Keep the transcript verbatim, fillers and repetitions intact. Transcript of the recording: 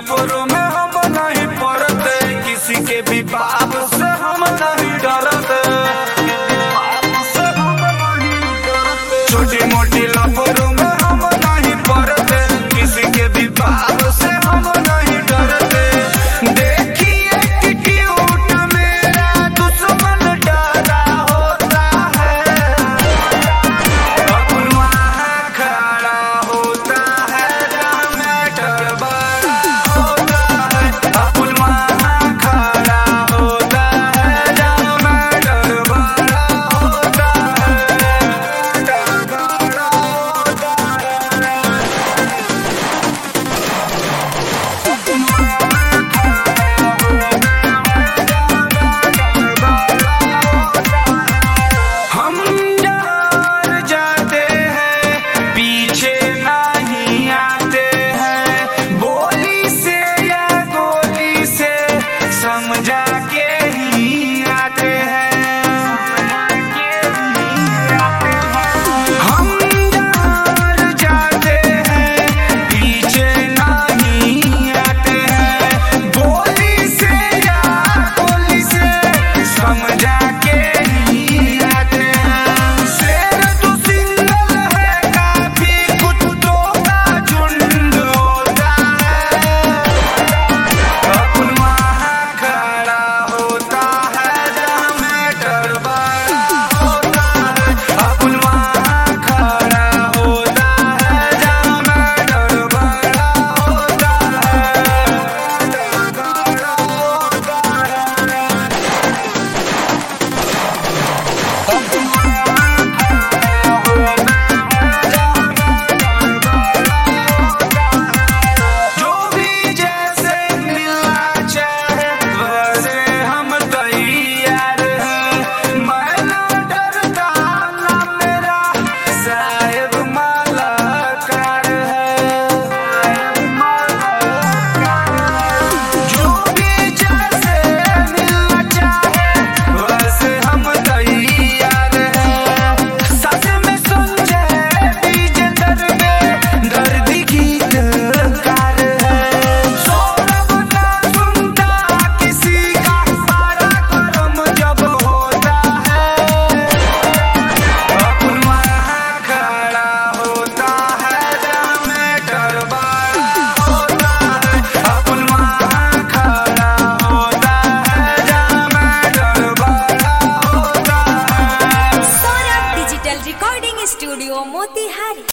लफड़ों में हम नहीं पड़ते, किसी के भी बाप से हम नहीं डरते। छोटी मोटी लफड़ों में हम नहीं पड़ते, किसी के भी बाप से हम नहीं डरते। देखिए कि क्यूट मेरा दुश्मन डरा होता है, अपन वहाँ खड़ा होता है जहाँ मैं डर बड़ा होता है। अपन वहाँ खड़ा होता है जहाँ मैं डर बड़ा होता है, डर बड़ा होता है। हम डर जाते हैं, पीछे नहीं आते हैं, बोली से या गोली से समझा के ही आते हैं। हम डर जाते हैं, पीछे नहीं आते हैं, बोली से या गोली से समझा के ही आते हैं। शेर तो सिंगल है, काफी कुत्तों का झुंड होता है। अपन वहाँ खड़ा होता है जहाँ मैं डर बड़ा होता है। अपन वहाँ खड़ा होता है जहाँ मैं डर बड़ा होता है, डर बड़ा होता है। जो भी जैसे मिलना चाहे वैसे हम तैयार हैं। मैं ना डरता ना मेरा साहिब मालाकार है, जो भी जैसे मिलना चाहे वैसे हम तैयार हैं। सच में समझे डीजे दर में दर्द गीतकार है। सौरभ ना सुनता किसी का, सारा कर्म जब होता है। अपन वहाँ खड़ा होता है जहाँ मैं डर बड़ा होता है। अपन वहाँ खड़ा होता है जहाँ मैं डर बड़ा होता है। Saurabh digital recording studio Motihari.